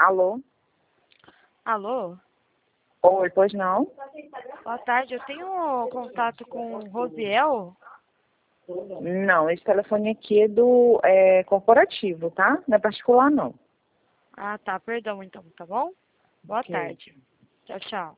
Alô? Alô? Oi, pois não? Boa tarde, eu tenho contato com o Rosiel. Não, esse telefone aqui é do corporativo, tá? Não é particular, não. Ah, tá, perdão então, tá bom? Boa Ok. tarde. Tchau, tchau.